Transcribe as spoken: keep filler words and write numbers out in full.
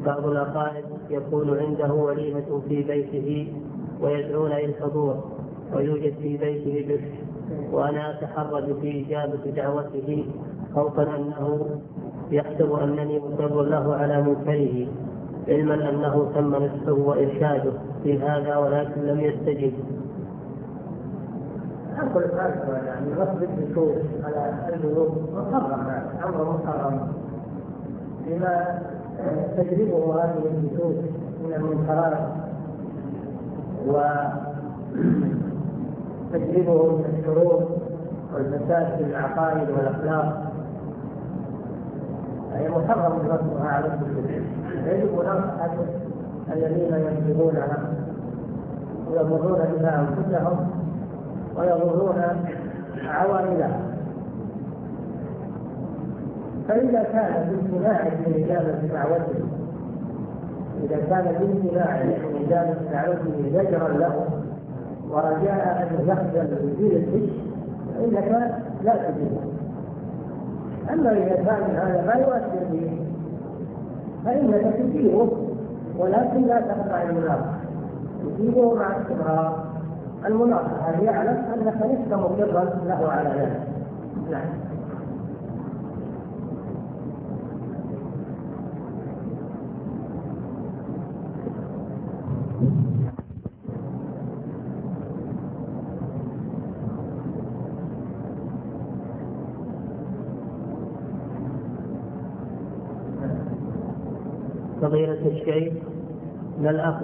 بعض الأقارب يكون عنده وليمة في بيته ويدعون إلى الحضور ويوجد في بيته بشر، وأنا أتحرج في إجابة دعوته خوفا أنه يحسب أنني مصر له على منكره، علما أنه تم نصحه وإرشاده في هذا ولكن لم يستجب. أقول هذا يعني غصب الدخول على الذنوب محرم، أمر محرم بما تجربه هذه النصوص من المنكرات وتجربه من الشرور والفساد في العقائد والأخلاق، هي محرم غصبها على الدخول. يجب نصح الذين ينفذونها ويضرون بها أنفسهم ويضرون عوائلهم. فإذا كان بامتناع من إجابة دعوته إذا كان بامتناع من إجابة دعوته زجرا له ورجاء أن يخجل ويزيل الفش فإنك لا تجيبه. أما إذا كان هذا ما يؤثر به فإنك تجيبه، ولكن لا تقطع المناقشة، تجيبه مع استمرار المناقشة ليعلم أنك لست مقرا له على ذلك. نعم. فضيلة الشيخ، ما الأخ